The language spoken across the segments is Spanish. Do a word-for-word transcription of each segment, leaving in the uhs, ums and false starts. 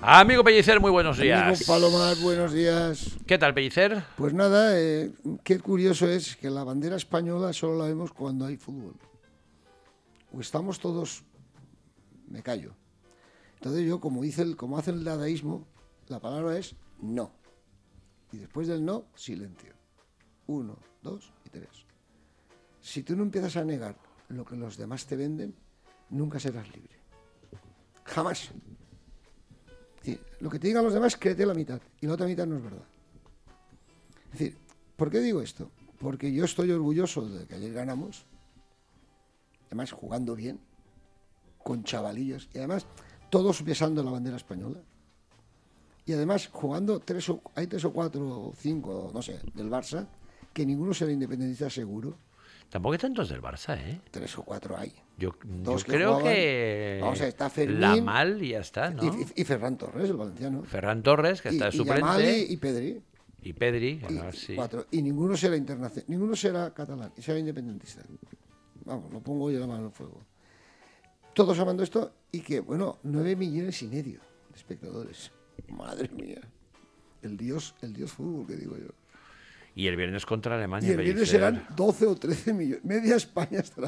Amigo Pellicer, muy buenos días. Amigo Palomar, buenos días. ¿Qué tal, Pellicer? Pues nada, eh, qué curioso es que la bandera española solo la vemos cuando hay fútbol. O estamos todos... Me callo. Entonces yo, como, dice el, como hace el dadaísmo, la palabra es no. Y después del no, silencio. Uno, dos y tres. Si tú no empiezas a negar lo que los demás te venden, nunca serás libre. Jamás. Es decir, lo que te digan los demás, créete la mitad. Y la otra mitad no es verdad. Es decir, ¿por qué digo esto? Porque yo estoy orgulloso de que ayer ganamos. Además, jugando bien. Con chavalillos. Y además, todos besando la bandera española. Y además, jugando, tres o, hay tres o cuatro o cinco, no sé, del Barça, que ninguno será independentista seguro. Tampoco hay tantos del Barça, ¿eh? Tres o cuatro hay. Yo, yo que creo jugaban, que... Vamos a ver, está Fermín... La Mal y ya está, ¿no? Y, y, y Ferran Torres, el valenciano. Ferran Torres, que está de y, suplente. Y Yamali y Pedri. Y Pedri. Y, no, sí. cuatro. Y ninguno será internacional, ninguno será catalán, y será independentista. Vamos, lo pongo yo la mano en el fuego. Todos amando esto y que, bueno, nueve millones y medio de espectadores. Madre mía. El dios, el dios fútbol, que digo yo. Y el viernes contra Alemania. Y el viernes serán doce o trece millones. Media España estará.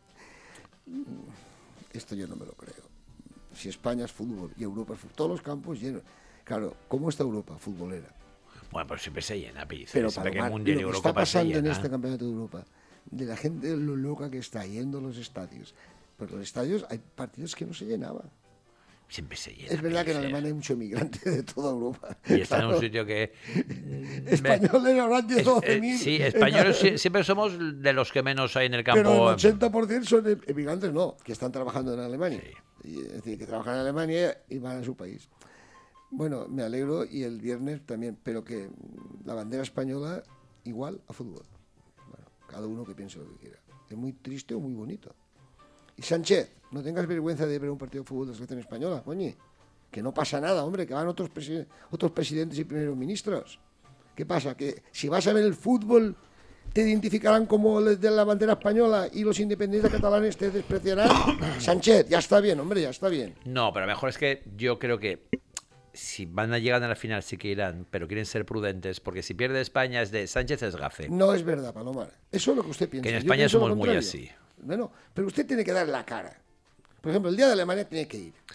Esto yo no me lo creo. Si España es fútbol y Europa es fútbol, todos los campos llenos. Claro, ¿cómo está Europa? Futbolera. Bueno, pero siempre se llena, Pellicer. Pero siempre Palomar, que Mundial lo que Europa está pasando en llena. este campeonato de Europa, de la gente lo loca que está yendo a los estadios. Pero los estadios hay partidos que no se llenaban. Siempre se llena. Es verdad Pellicer. que en Alemania hay mucho migrante de toda Europa. Y está claro. en un sitio que... Españoles habrán diez, doce mil. Sí, españoles sí, siempre somos de los que menos hay en el campo. Pero el ochenta por ciento son emigrantes, no, que están trabajando en Alemania. Sí. Y, es decir, que trabajan en Alemania y van a su país. Bueno, me alegro y el viernes también, pero que la bandera española igual a fútbol. Bueno, cada uno que piense lo que quiera. Es muy triste o muy bonito. Y Sánchez, no tengas vergüenza de ver un partido de fútbol de la selección española, coño. Que no pasa nada, hombre, que van otros, presiden- otros presidentes y primeros ministros. ¿Qué pasa? Que si vas a ver el fútbol, te identificarán como los de la bandera española y los independentistas catalanes te despreciarán. Sánchez, ya está bien, hombre, ya está bien. No, pero mejor es que yo creo que si van a llegar a la final sí que irán, pero quieren ser prudentes, porque si pierde España es de Sánchez es gafe. No es verdad, Palomar. Eso es lo que usted piensa. Que en Yo España pienso lo somos muy contrario. así. Bueno, pero usted tiene que dar la cara. Por ejemplo, el día de Alemania tiene que ir.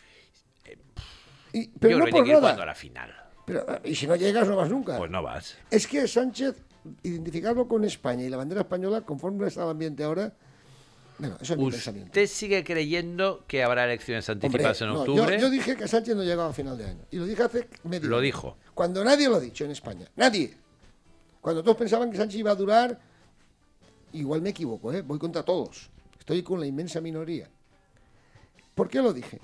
Y, pero yo no creo que por tiene que ir nada. cuando a la final. Pero, y si no llegas, no vas nunca. Pues no vas. Es que Sánchez, identificarlo con España y la bandera española, conforme está el ambiente ahora, bueno, eso es mi pensamiento. ¿Usted sigue creyendo que habrá elecciones anticipadas Hombre, en no, octubre? yo, yo dije que Sánchez no llegaba a final de año. Y lo dije hace medio Lo año. dijo. Cuando nadie lo ha dicho en España. Nadie. Cuando todos pensaban que Sánchez iba a durar, igual me equivoco, ¿eh? Voy contra todos. Estoy con la inmensa minoría. ¿Por qué lo dije?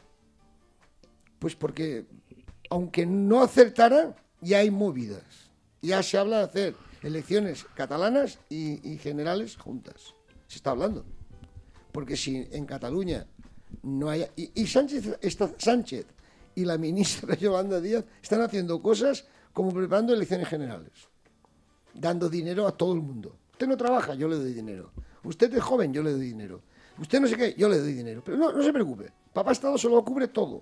Pues porque, aunque no acertara, ya hay movidas. Ya se habla de hacer elecciones catalanas y, y generales juntas. Se está hablando. Porque si en Cataluña no hay... Y, y Sánchez, está, Sánchez y la ministra Yolanda Díaz están haciendo cosas como preparando elecciones generales. Dando dinero a todo el mundo. Usted no trabaja, yo le doy dinero. Usted es joven, yo le doy dinero. Usted no sé qué, yo le doy dinero. Pero no, no se preocupe. Papá Estado se lo cubre todo.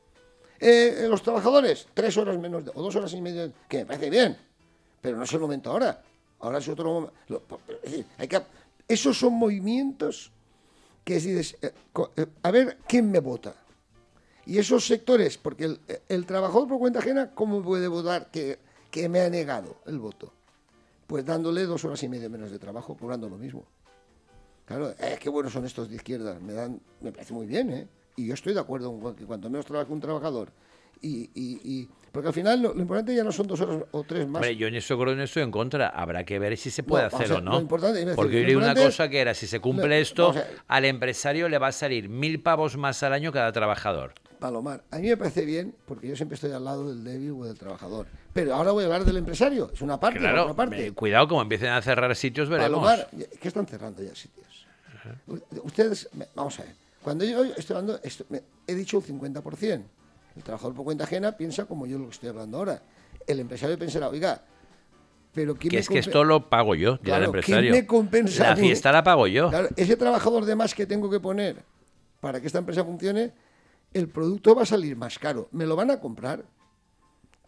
Eh, los trabajadores, tres horas menos, de, o dos horas y media, que me parece bien. Pero no es el momento ahora. Ahora es otro momento. Es decir, hay que, esos son movimientos que dices, eh, eh, a ver quién me vota. Y esos sectores, porque el, el trabajador por cuenta ajena, ¿cómo puede votar que, que me ha negado el voto? Pues dándole dos horas y media menos de trabajo, cobrando lo mismo. Claro, eh, qué buenos son estos de izquierda, me dan, me parece muy bien, ¿eh? Y yo estoy de acuerdo con que cuanto menos trabaje un trabajador, y, y, y porque al final lo, lo importante ya no son dos horas o tres más. Hombre, yo en eso creo, en eso estoy en contra. Habrá que ver si se puede No, hacer o sea, o no. lo importante- es decir, Porque lo yo leí una importante cosa que era, si se cumple no, esto, vamos a ver. al empresario le va a salir mil pavos más al año cada trabajador. Palomar, a mí me parece bien, porque yo siempre estoy al lado del débil o del trabajador. Pero ahora voy a hablar del empresario, es una parte, la Claro, otra parte. eh, cuidado, como empiecen a cerrar sitios, veremos. Palomar, ¿qué están cerrando ya sitios? Ustedes, vamos a ver, cuando yo estoy hablando, esto, me, he dicho un cincuenta por ciento. El trabajador por cuenta ajena piensa como yo lo que estoy hablando ahora. El empresario pensará, oiga, pero ¿quién Que me es que compe- esto lo pago yo, dirá Claro, el empresario. ¿quién me compensa La a mí? fiesta la pago yo. Claro, ese trabajador de más que tengo que poner para que esta empresa funcione, el producto va a salir más caro. ¿Me lo van a comprar?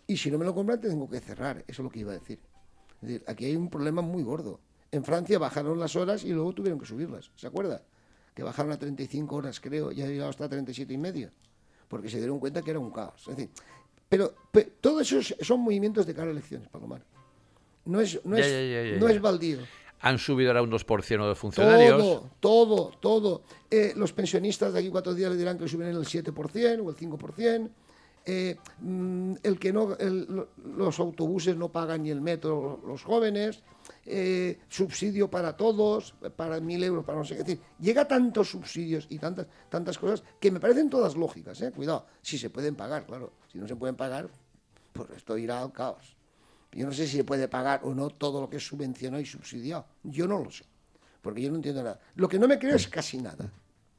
Y si no me lo compran, tengo que cerrar. Eso es lo que iba a decir. Es decir, aquí hay un problema muy gordo. En Francia bajaron las horas y luego tuvieron que subirlas. ¿Se acuerda? Que bajaron a treinta y cinco horas, creo, y ha llegado hasta treinta y siete y medio. Porque se dieron cuenta que era un caos. Es decir, pero, pero todo eso son movimientos de cara a elecciones, Palomar. No es, no Ya, es, ya, ya, ya, no ya. es baldío. Han subido ahora un dos por ciento de funcionarios. Todo, todo, todo. Eh, los pensionistas de aquí cuatro días le dirán que suben el siete por ciento o el cinco por ciento. Eh, mm, el que no, el, los autobuses no pagan ni el metro los jóvenes. Eh, subsidio para todos, para mil euros, para no sé qué. Es decir, llega tantos subsidios y tantas, tantas cosas que me parecen todas lógicas. ¿eh? Cuidado, si se pueden pagar, claro. Si no se pueden pagar, pues esto irá al caos. Yo no sé si se puede pagar o no todo lo que es subvencionado y subsidiado. Yo no lo sé, porque yo no entiendo nada. Lo que no me creo es casi nada.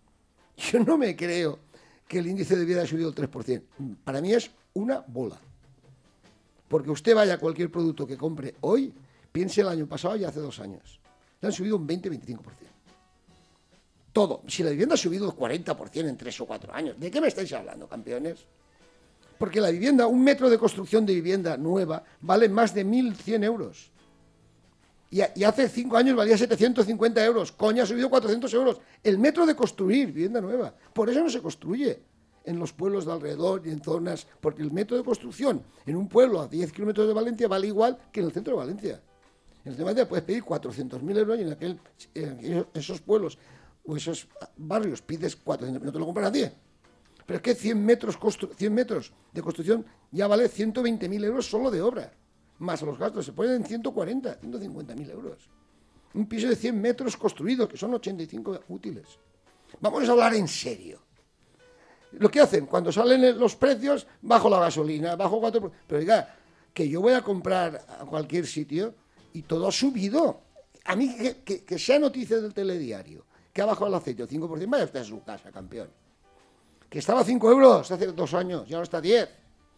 Yo no me creo que el índice de vida haya subido el tres por ciento. Para mí es una bola. Porque usted vaya a cualquier producto que compre hoy, piense el año pasado y hace dos años. Le han subido un veinte a veinticinco por ciento. Todo. Si la vivienda ha subido el cuarenta por ciento en tres o cuatro años, ¿de qué me estáis hablando, campeones? Porque la vivienda, un metro de construcción de vivienda nueva, vale más de mil cien euros. Y, a, y hace cinco años valía setecientos cincuenta euros. Coño, ha subido cuatrocientos euros. El metro de construir vivienda nueva. Por eso no se construye en los pueblos de alrededor y en zonas. Porque el metro de construcción en un pueblo a diez kilómetros de Valencia vale igual que en el centro de Valencia. En el centro de Valencia puedes pedir cuatrocientos mil euros y en, aquel, en esos pueblos o esos barrios pides cuatrocientos mil. No te lo compra nadie. Pero es que cien metros, constru- cien metros de construcción ya vale ciento veinte mil euros solo de obra. Más los gastos, se ponen en ciento cuarenta, ciento cincuenta mil euros. Un piso de cien metros construido, que son ochenta y cinco útiles. Vamos a hablar en serio. Lo que hacen, cuando salen los precios, bajo la gasolina, bajo cuatro... Pero diga, que yo voy a comprar a cualquier sitio y todo ha subido. A mí, que, que, que sea noticia del telediario, que ha bajado el aceite el cinco por ciento, vaya usted a su casa, campeón. Que estaba a cinco euros hace dos años, ya no está a diez.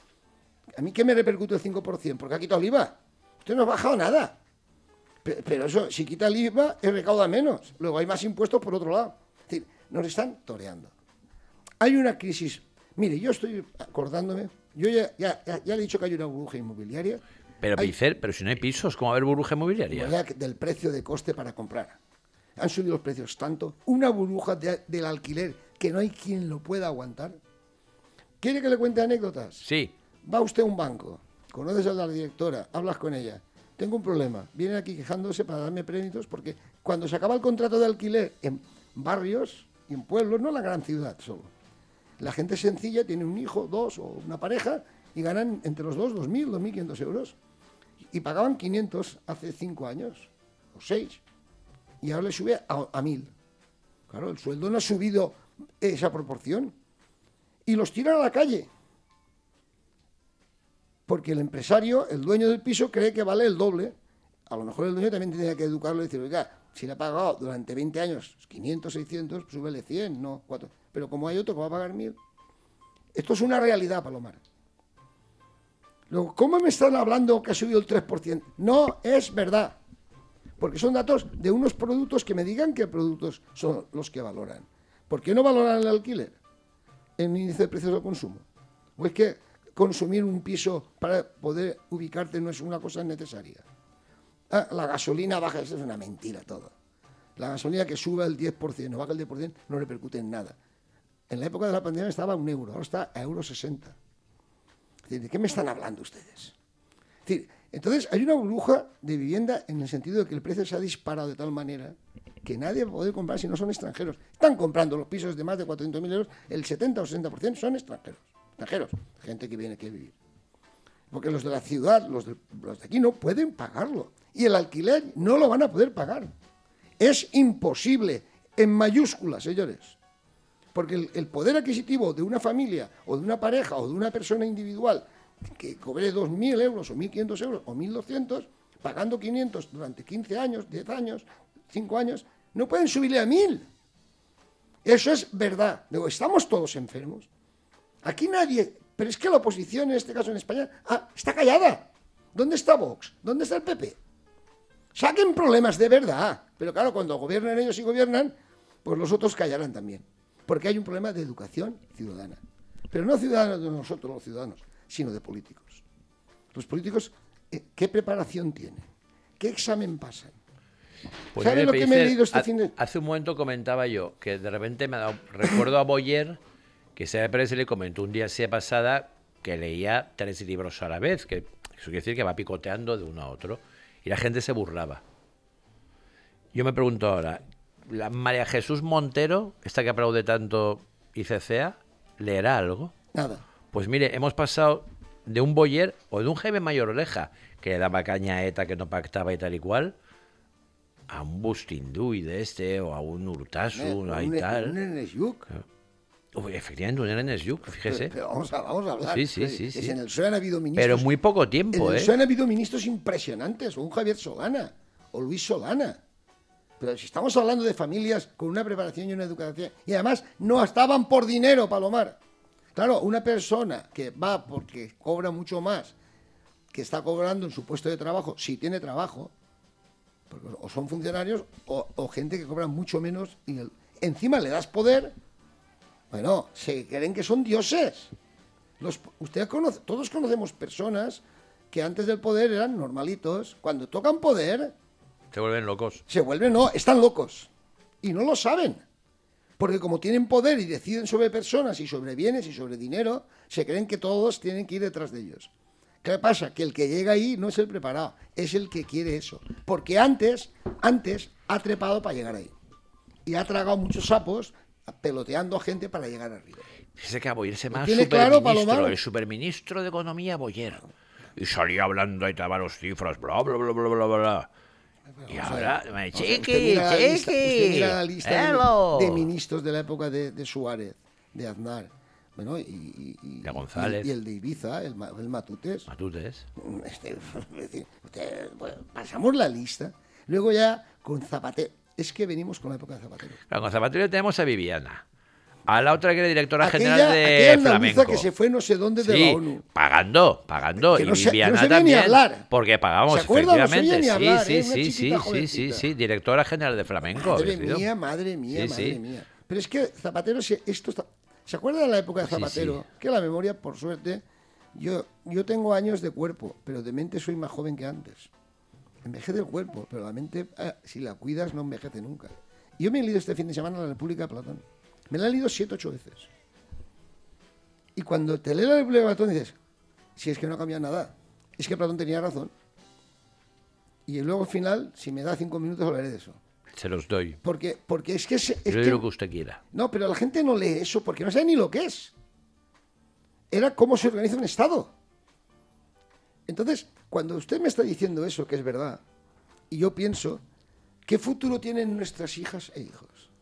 ¿A mí qué me repercute el cinco por ciento? Porque ha quitado el I V A. Usted no ha bajado nada. Pero, pero eso, si quita el I V A, es recauda menos. Luego hay más impuestos por otro lado. Es decir, nos están toreando. Hay una crisis. Mire, yo estoy acordándome, yo ya, ya, ya, ya le he dicho que hay una burbuja inmobiliaria. Pero, hay, Picer, pero si no hay pisos, ¿cómo va a haber burbuja inmobiliaria? Del precio de coste para comprar. Han subido los precios tanto. Una burbuja de, del alquiler que no hay quien lo pueda aguantar. ¿Quiere que le cuente anécdotas? Sí. Va usted a un banco, conoces a la directora, hablas con ella. Tengo un problema. Viene aquí quejándose para darme créditos porque cuando se acaba el contrato de alquiler en barrios y en pueblos, no en la gran ciudad solo, la gente sencilla tiene un hijo, dos o una pareja y ganan entre los dos dos mil, dos mil quinientos euros. Y pagaban quinientos hace cinco años o seis. Y ahora le sube a, a mil. Claro, el sueldo no ha subido esa proporción. Y los tiran a la calle. Porque el empresario, el dueño del piso, cree que vale el doble. A lo mejor el dueño también tendría que educarlo y decir, oiga, si le ha pagado durante veinte años quinientos, seiscientos, pues súbele cien, no cuatro. Pero como hay otro que va a pagar mil. Esto es una realidad, Palomar. Luego, ¿cómo me están hablando que ha subido el tres por ciento? No es verdad. Porque son datos de unos productos que me digan qué productos son los que valoran. ¿Por qué no valoran el alquiler en índice de precios al consumo? ¿O es que consumir un piso para poder ubicarte no es una cosa necesaria? Ah, la gasolina baja, eso es una mentira todo. La gasolina que sube el diez por ciento, no baja el diez por ciento, no repercute en nada. En la época de la pandemia estaba a un euro, ahora está a euro sesenta. ¿De qué me están hablando ustedes? Es decir, entonces hay una burbuja de vivienda en el sentido de que el precio se ha disparado de tal manera que nadie va a poder comprar si no son extranjeros. Están comprando los pisos de más de cuatrocientos mil euros, el setenta o sesenta por ciento son extranjeros. Extranjeros, gente que viene aquí a vivir. Porque los de la ciudad, los de, los de aquí no pueden pagarlo. Y el alquiler no lo van a poder pagar. Es imposible, en mayúsculas, señores. Porque el, el poder adquisitivo de una familia o de una pareja o de una persona individual que cobre dos mil euros o mil quinientos euros o mil doscientos, pagando quinientos durante quince años, diez años, cinco años, no pueden subirle a mil. Eso es verdad. Luego, estamos todos enfermos. Aquí nadie... Pero es que la oposición, en este caso en España, ah, está callada. ¿Dónde está Vox? ¿Dónde está el P P? Saquen problemas de verdad. Pero claro, cuando gobiernan ellos y gobiernan, pues los otros callarán también. Porque hay un problema de educación ciudadana. Pero no ciudadanos de nosotros los ciudadanos, sino de políticos. Los políticos, eh, ¿qué preparación tienen? ¿Qué examen pasan? Pues ¿Sabe mire, lo que me he dice, leído este ha- fin de...? Hace un momento comentaba yo que de repente me ha dado, recuerdo a Boyer, que se le comentó un día así de pasada que leía tres libros a la vez, que eso quiere decir que va picoteando de uno a otro, y la gente se burlaba. Yo me pregunto ahora, ¿la María Jesús Montero, esta que aplaude tanto y cecea, leerá algo? Nada. Pues mire, hemos pasado de un Boyer o de un Jaime Mayor Oreja, que le daba caña a ETA, que no pactaba y tal y cual, a un Bustinduy de este, o a un Urtasun, Un, y un, tal. un Ernest Lluch. Uy, efectivamente, un Ernest Lluch, fíjese. Pero, pero vamos, a, vamos a hablar. Sí, sí, Es- sí, es sí. En el P S O E han habido ministros... Pero muy poco En tiempo, el ¿eh? P S O E han habido ministros impresionantes, o un Javier Solana, o Luis Solana. Pero si estamos hablando de familias con una preparación y una educación, y además no estaban por dinero, Palomar. Claro, una persona que va porque cobra mucho más, que está cobrando en su puesto de trabajo, si tiene trabajo, porque o son funcionarios o, o gente que cobra mucho menos, y el- encima le das poder, bueno, se creen que son dioses. Los, usted conoce, todos conocemos personas que antes del poder eran normalitos, cuando tocan poder Se vuelven locos. se vuelven, no, están locos. Y no lo saben. Porque como tienen poder y deciden sobre personas y sobre bienes y sobre dinero, se creen que todos tienen que ir detrás de ellos. ¿Qué pasa? Que el que llega ahí no es el preparado, es el que quiere eso. Porque antes, antes ha trepado para llegar ahí. Y ha tragado muchos sapos peloteando a gente para llegar arriba. Fíjese que a Boyer se llama ¿Tiene claro, superministro, Palomar? el superministro de Economía Boyer. Y salía hablando y daba los cifras, bla, bla, bla, bla, bla, bla. Y Vamos a ahora, ver, me vamos a ver, chiqui, usted mira la lista- usted chiqui. mira la lista Hello. de, de ministros de la época de, de Suárez, de Aznar, bueno, y, y- y- De González. y- y el de Ibiza, el, Ma- el Matutes. Matutes. Este, es decir, usted, bueno, pasamos la lista. Luego ya con Zapatero. Es que venimos con la época de Zapatero. Claro, con Zapatero tenemos a Viviana. A la otra que era directora Aquella, general de aquella andaluza Flamenco. que se fue no sé dónde de Sí, la ONU. pagando, pagando. Que y no se- que no Viviana se veía ni también, hablar. porque pagamos, ¿Se acuerda? No se efectivamente. oía ni hablar, sí, ¿eh? sí, Una sí, chiquita sí, sí, sí, jovencita. sí, directora general de Flamenco. Madre había sido. mía, madre mía, Sí, madre sí. mía. Pero es que Zapatero, se- esto está- ¿se acuerda de la época de Sí, Zapatero? sí. Que la memoria, por suerte, yo, yo tengo años de cuerpo, pero de mente soy más joven que antes. Envejece el cuerpo, pero la mente, ah, si la cuidas, no envejece nunca. Yo me he leído este fin de semana La República de Platón. Me la he leído siete, ocho veces. Y cuando te lees La República de Platón dices, si es que no cambia nada, es que Platón tenía razón. Y luego al final, si me da cinco minutos, hablaré de eso. Se los doy. Porque, porque es que... Es, es Yo doy que- lo que usted quiera. no, pero la gente no lee eso porque no sabe ni lo que es. Era cómo se organiza un Estado. Entonces, cuando usted me está diciendo eso, que es verdad, y yo pienso, ¿qué futuro tienen nuestras hijas e hijos?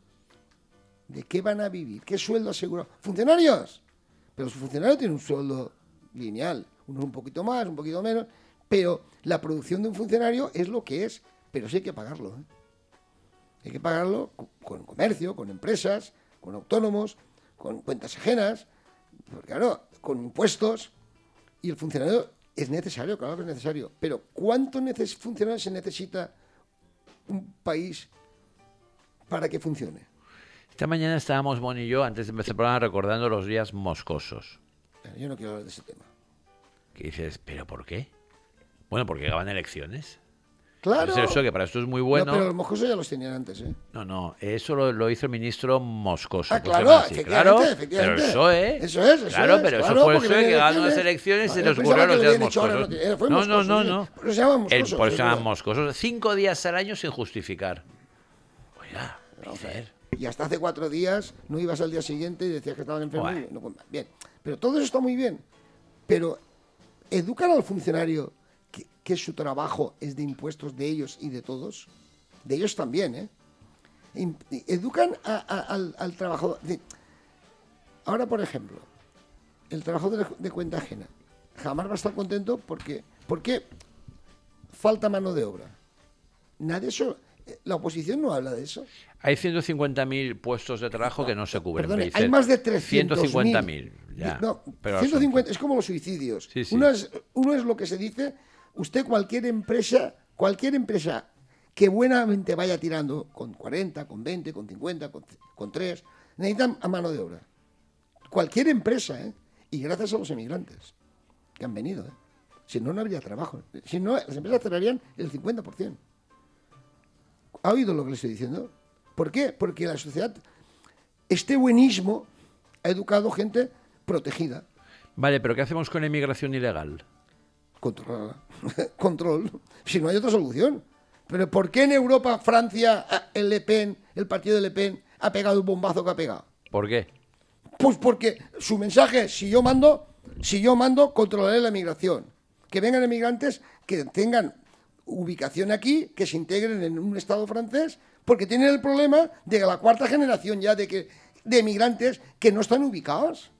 ¿De qué van a vivir? ¿Qué sueldo asegurado? ¿Funcionarios? Pero su funcionario tiene un sueldo lineal, uno un poquito más, un poquito menos, pero la producción de un funcionario es lo que es, pero sí hay que pagarlo, ¿eh? Hay que pagarlo co- con comercio, con empresas, con autónomos, con cuentas ajenas, porque, claro, con impuestos. Y el funcionario es necesario, claro que es necesario. Pero ¿cuántos neces- funcionarios se necesita un país para que funcione? Esta mañana estábamos, Mon y yo, antes de empezar el programa, recordando los días moscosos. Bueno, yo no quiero hablar de ese tema. Que dices, ¿pero por qué? Bueno, porque ganan elecciones. Claro. Es eso, que para esto es muy bueno. No, pero los moscosos ya los tenían antes, ¿eh? No, no, eso lo, lo hizo el ministro Moscoso. Ah, pues claro, se llama así. efectivamente, claro, efectivamente. pero el P S O E. Eso es, eso Claro, es, pero claro, eso fue el porque P S O E que venía ganó las elecciones. elecciones y se Yo les pensaba ocurrieron que los lo días habían hecho ahora, moscosos. no, fue No, no, moscoso, no, sí. no. Por eso se llaman El- moscosos, Por es eso se llaman verdad. moscosos. Cinco días al año sin justificar. Oiga, Vamos a Peter. ver. Y hasta hace cuatro días no ibas al día siguiente y decías que estaban enfermos. Buah. y no comían. Bien, pero todo eso está muy bien. Pero educan al funcionario que, que su trabajo es de impuestos de ellos y de todos. De ellos también, ¿eh? In- Educan a- a- al, al trabajador. De- Ahora, por ejemplo, el trabajador de, de cuenta ajena jamás va a estar contento porque, porque falta mano de obra. Nadie eso. La oposición no habla de eso. Hay ciento cincuenta mil puestos de trabajo que no se cubren. Perdone, me dice. hay más de trescientos mil. ciento cincuenta mil, ya. No, pero ciento cincuenta, es como los suicidios. Sí, sí. Uno, es, uno es lo que se dice, usted cualquier empresa, cualquier empresa que buenamente vaya tirando con cuarenta, con veinte, con cincuenta, con, con tres, necesitan a mano de obra. Cualquier empresa, ¿eh? Y gracias a los emigrantes que han venido, ¿eh? Si no, no habría trabajo. Si no, las empresas cerrarían el cincuenta por ciento. ¿Ha oído lo que le estoy diciendo? ¿Por qué? Porque la sociedad, este buenismo, ha educado gente protegida. Vale, pero ¿qué hacemos con la inmigración ilegal? Controlarla. Control. Si no hay otra solución. Pero ¿por qué en Europa, Francia, el Le Pen, el partido de Le Pen, ha pegado el bombazo que ha pegado? ¿Por qué? Pues porque su mensaje es, si yo mando, si yo mando, controlaré la migración. Que vengan inmigrantes que tengan ubicación aquí, que se integren en un Estado francés, porque tienen el problema de la cuarta generación ya de que de migrantes que no están ubicados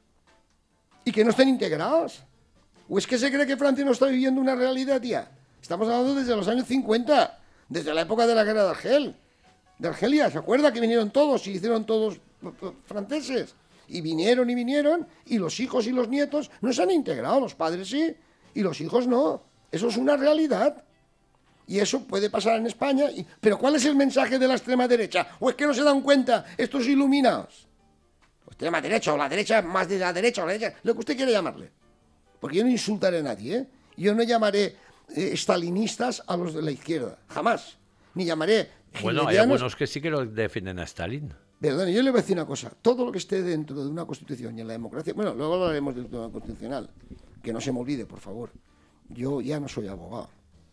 y que no están integrados. ¿O es que se cree que Francia no está viviendo una realidad, tía? Estamos hablando desde los años cincuenta, desde la época de la guerra de Argel, de Argelia. ¿Se acuerda que vinieron todos y hicieron todos franceses? Y vinieron y vinieron, y los hijos y los nietos no se han integrado, los padres sí, y los hijos no. Eso es una realidad. Y eso puede pasar en España. Y... ¿Pero cuál es el mensaje de la extrema derecha? ¿O es que no se dan cuenta estos iluminados? O extrema derecha, o la derecha, más de la derecha, o la derecha, lo que usted quiera llamarle. Porque yo no insultaré a nadie, ¿eh? Yo no llamaré eh, stalinistas a los de la izquierda, jamás. Ni llamaré... Bueno, hay algunos que sí que lo defienden a Stalin. Perdón, yo le voy a decir una cosa. Todo lo que esté dentro de una constitución y en la democracia... Bueno, luego hablaremos del tema constitucional. Que no se me olvide, por favor. Yo ya no soy abogado.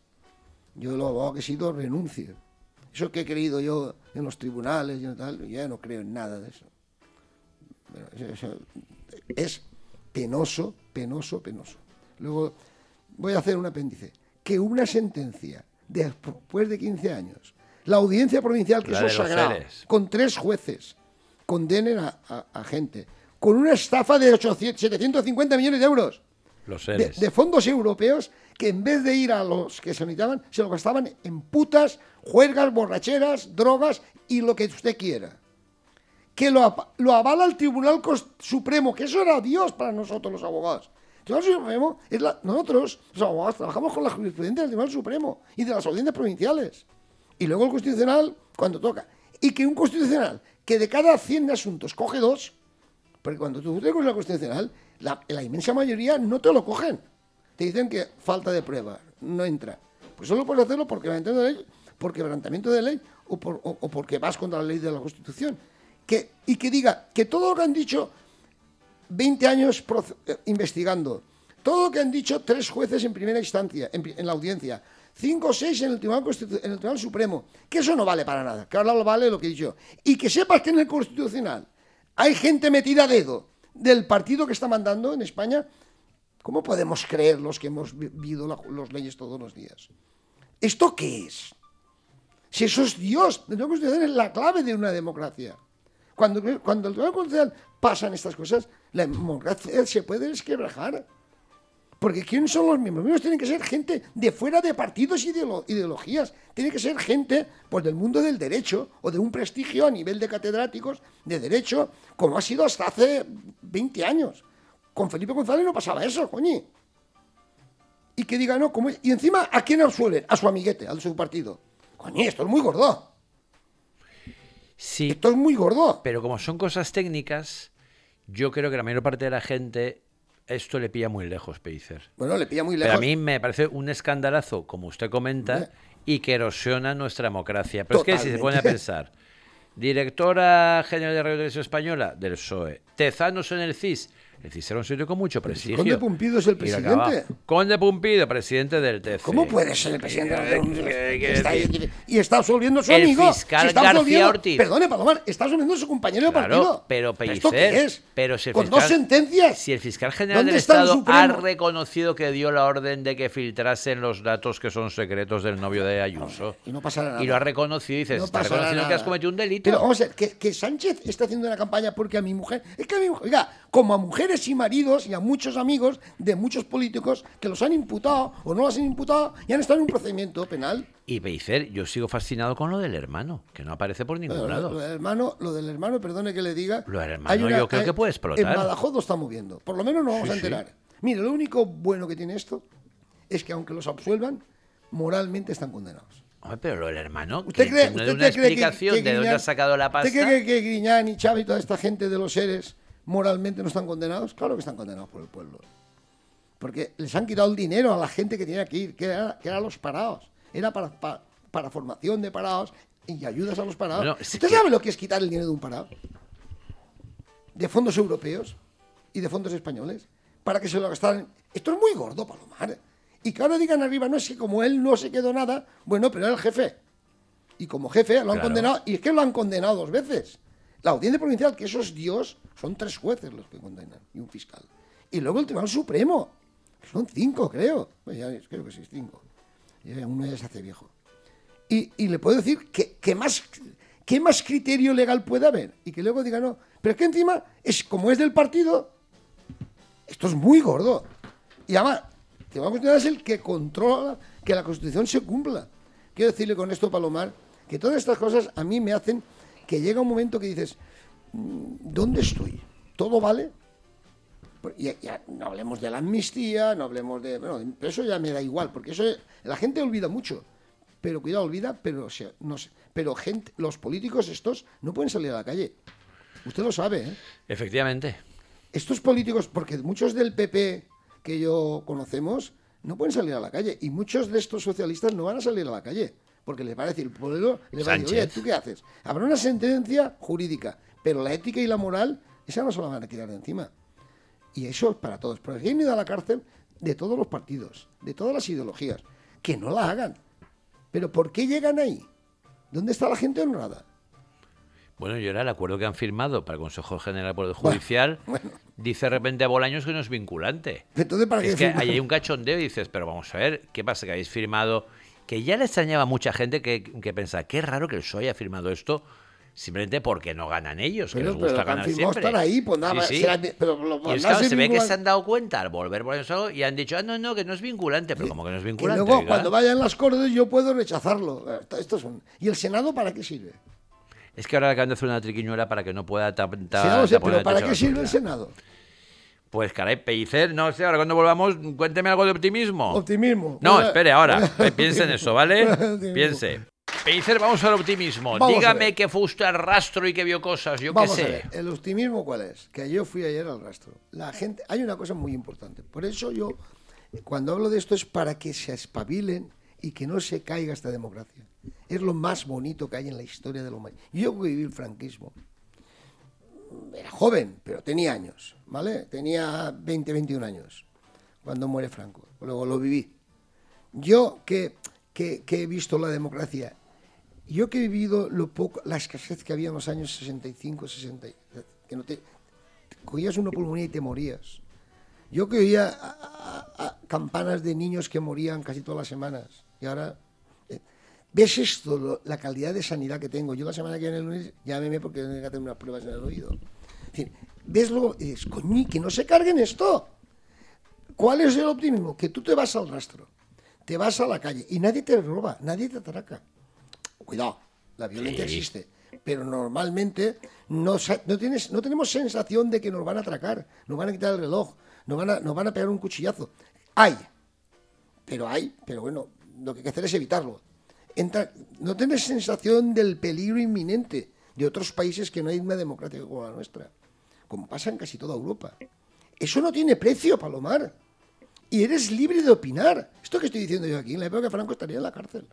Yo lo abogado que he sido renuncio. Eso que he creído yo en los tribunales y tal, yo ya no creo en nada de eso. Bueno, eso, eso es penoso, penoso, penoso. Luego voy a hacer un apéndice. Que una sentencia después de quince años, la audiencia provincial, que eso es sagrado, con tres jueces, condenen a, a, a gente, con una estafa de ochocientos, setecientos cincuenta millones de euros. Los de, de fondos europeos que en vez de ir a los que se necesitaban, se lo gastaban en putas, juergas, borracheras, drogas y lo que usted quiera. Que lo, lo avala el Tribunal Supremo, que eso era Dios para nosotros los abogados. El Tribunal Supremo es la, nosotros, los abogados, trabajamos con la jurisprudencia del Tribunal Supremo y de las audiencias provinciales. Y luego el Constitucional cuando toca. Y que un Constitucional que de cada cien asuntos coge dos, porque cuando tú te coges la Constitucional, la, la inmensa mayoría no te lo cogen. Te dicen que falta de prueba, no entra. Pues solo puedes hacerlo por quebrantamiento de ley, por quebrantamiento de ley o, por, o, o porque vas contra la ley de la Constitución. Que, y que diga que todo lo que han dicho veinte años eh, investigando, todo lo que han dicho tres jueces en primera instancia, en, en la audiencia, cinco o seis en el Tribunal Constitu- en el Tribunal Supremo, que eso no vale para nada, que ahora lo vale lo que he dicho. Y que sepas que en el Constitucional hay gente metida a dedo del partido que está mandando en España. ¿Cómo podemos creer los que hemos vivido las leyes todos los días? ¿Esto qué es? Si eso es Dios, la Constitución es la clave de una democracia. Cuando, cuando el Tribunal Constitucional pasan estas cosas, la democracia se puede desquebrajar. Porque ¿quiénes son los miembros? Los miembros tienen que ser gente de fuera de partidos y ideolo- ideologías. Tiene que ser gente pues, del mundo del derecho o de un prestigio a nivel de catedráticos de derecho, como ha sido hasta hace veinte años. Con Felipe González no pasaba eso, coño. Y que diga, no, ¿cómo es? Y encima, ¿a quién absuelven? A su amiguete, al su partido. Coño, esto es muy gordo. Sí. Esto es muy gordo. Pero como son cosas técnicas, yo creo que la mayor parte de la gente esto le pilla muy lejos, Pellicer. Bueno, le pilla muy lejos. Pero a mí me parece un escandalazo, como usted comenta, ¿Eh? y que erosiona nuestra democracia. Pero Totalmente. Es que si se pone a pensar, directora general de Radio Televisión Española, del P S O E, Tezanos en el C I S, el C I S era un sitio con mucho prestigio. Conde Pumpido es el presidente. Conde Pumpido, presidente del T C. ¿Cómo puede ser el presidente del T C? Y está absolviendo a su el amigo. Fiscal si García Ortiz. Perdone, Palomar, está absolviendo a su compañero claro, de partido. Pero Pellicer, ¿esto qué es? Pero si el Con fiscal, dos sentencias. Si el fiscal general del Estado ha reconocido que dio la orden de que filtrasen los datos que son secretos del novio de Ayuso. Y no pasará nada. Y lo ha reconocido y dices, no está reconociendo nada. que has cometido un delito. Pero vamos a ver, que, que Sánchez está haciendo una campaña porque a mi mujer... Es que a mi mujer... Oiga, como a mujeres y maridos y a muchos amigos de muchos políticos que los han imputado o no los han imputado y han estado en un procedimiento penal. Y Pellicer, yo sigo fascinado con lo del hermano, que no aparece por ningún Pero, lado. Lo del hermano, lo del hermano, perdone que le diga. Lo del hermano una, yo creo hay, que puede explotar. En Badajoz lo está moviendo. Por lo menos nos vamos sí, a enterar. Sí. Mire, lo único bueno que tiene esto es que aunque los absuelvan, moralmente están condenados. Hombre, pero lo del hermano, ¿usted que, cree, que no usted da una cree explicación que, que de Griñán, dónde ha sacado la pasta. ¿Usted cree que Griñán y Chávez y toda esta gente de los seres moralmente no están condenados? Claro que están condenados por el pueblo. Porque les han quitado el dinero a la gente que tenía que ir, que era, que eran los parados. Era para, para, para formación de parados y ayudas a los parados. Bueno, sí ¿Usted que... sabe lo que es quitar el dinero de un parado? De fondos europeos y de fondos españoles. Para que se lo gastaran. Esto es muy gordo, Palomar. Y que ahora digan arriba, no es que como él no se quedó nada, bueno, pero era el jefe. Y como jefe lo han Claro. condenado, y es que lo han condenado dos veces. La audiencia provincial, que eso es Dios, son tres jueces los que condenan, y un fiscal. Y luego el Tribunal Supremo, son cinco, creo. Pues ya, creo que sí, cinco. Ya, uno ya se hace viejo. Y, y le puedo decir que, que más, ¿qué más criterio legal puede haber? Y que luego diga no. Pero es que encima, es como es del partido, esto es muy gordo. Y además, el Tribunal Constitucional es el que controla que la Constitución se cumpla. Quiero decirle con esto, Palomar, que todas estas cosas a mí me hacen que llega un momento que dices, ¿dónde estoy? ¿Todo vale? Ya, ya no hablemos de la amnistía, no hablemos de... Bueno, pero eso ya me da igual, porque eso la gente olvida mucho. Pero cuidado, olvida, pero, se, no sé, pero gente, los políticos estos no pueden salir a la calle. Usted lo sabe, ¿eh? Efectivamente. Estos políticos, porque muchos del P P que yo conocemos no pueden salir a la calle, y muchos de estos socialistas no van a salir a la calle, porque les va a decir, el pueblo les va a decir, oye, ¿tú qué haces? Habrá una sentencia jurídica, pero la ética y la moral, esa no se la van a quitar de encima. Y eso es para todos. Porque han ido a la cárcel de todos los partidos, de todas las ideologías, que no la hagan. Pero ¿por qué llegan ahí? ¿Dónde está la gente honrada? Bueno, y ahora el acuerdo que han firmado para el Consejo General del Poder Judicial Bueno, bueno. dice de repente a Bolaños que no es vinculante. Entonces, ¿para qué Es que firman? ahí hay un cachondeo y dices, pero vamos a ver, ¿qué pasa? Que habéis firmado... Que ya le extrañaba a mucha gente que, que pensaba, qué raro que el P S O E haya firmado esto simplemente porque no ganan ellos, que Pero, les gusta pero ganar han firmado siempre. estar ahí, pues nada, Sí, sí. será- pero lo- Y es nada claro, se se ve que vinculan. se han dado cuenta al volver por eso y han dicho, ah, no, no, que no es vinculante, pero como que no es Que vinculante. luego, oiga. cuando vayan las Cortes, yo puedo rechazarlo. Esto, esto es un- ¿Y el Senado para qué sirve? Es que ahora le acaban de hacer una triquiñuela para que no pueda tap- ta- Sí, ya lo sé, taponar pero el ¿para techo qué de la sirve el autoridad. Senado? Pues caray, Pellicer, no sé, ahora cuando volvamos, cuénteme algo de optimismo. Optimismo. No, Bueno, espere, ahora. bueno, Piense en eso, ¿vale? Optimismo. Piense. Pellicer, vamos al optimismo. Vamos a Dígame ver. que fue usted al rastro y que vio cosas, yo qué Vamos a sé. ver, el optimismo cuál es, que yo fui ayer al rastro. La gente, hay una cosa muy importante. Por eso yo, cuando hablo de esto es para que se espabilen y que no se caiga esta democracia. Es lo más bonito que hay en la historia de la humanidad. Yo viví el franquismo. Era joven, pero tenía años, ¿vale? Tenía veinte, veintiún años cuando muere Franco. Luego lo viví. Yo que, que, que he visto la democracia, yo que he vivido lo poco, la escasez que había en los años sesenta y cinco, sesenta, que no te, te cogías una pulmonía y te morías. Yo que oía a, a, a campanas de niños que morían casi todas las semanas. Y ahora, eh, ¿ves esto? Lo, la calidad de sanidad que tengo. Yo la semana que viene, el lunes, llámeme porque tengo que hacer unas pruebas en el oído. En fin, ¿ves lo? Y dices, coño, que no se carguen esto. ¿Cuál es el optimismo? Que tú te vas al rastro, te vas a la calle y nadie te roba, nadie te atraca. Cuidado, la violencia Sí. existe, pero normalmente no, sa- no, tienes, no tenemos sensación de que nos van a atracar, nos van a quitar el reloj, nos van a, nos van a pegar un cuchillazo. Hay, pero hay, pero bueno, lo que hay que hacer es evitarlo. Entra, no tienes sensación del peligro inminente de otros países que no hay una democracia como la nuestra, como pasa en casi toda Europa. Eso no tiene precio, Palomar. Y eres libre de opinar. Esto que estoy diciendo yo aquí, en la época de Franco estaría en la cárcel.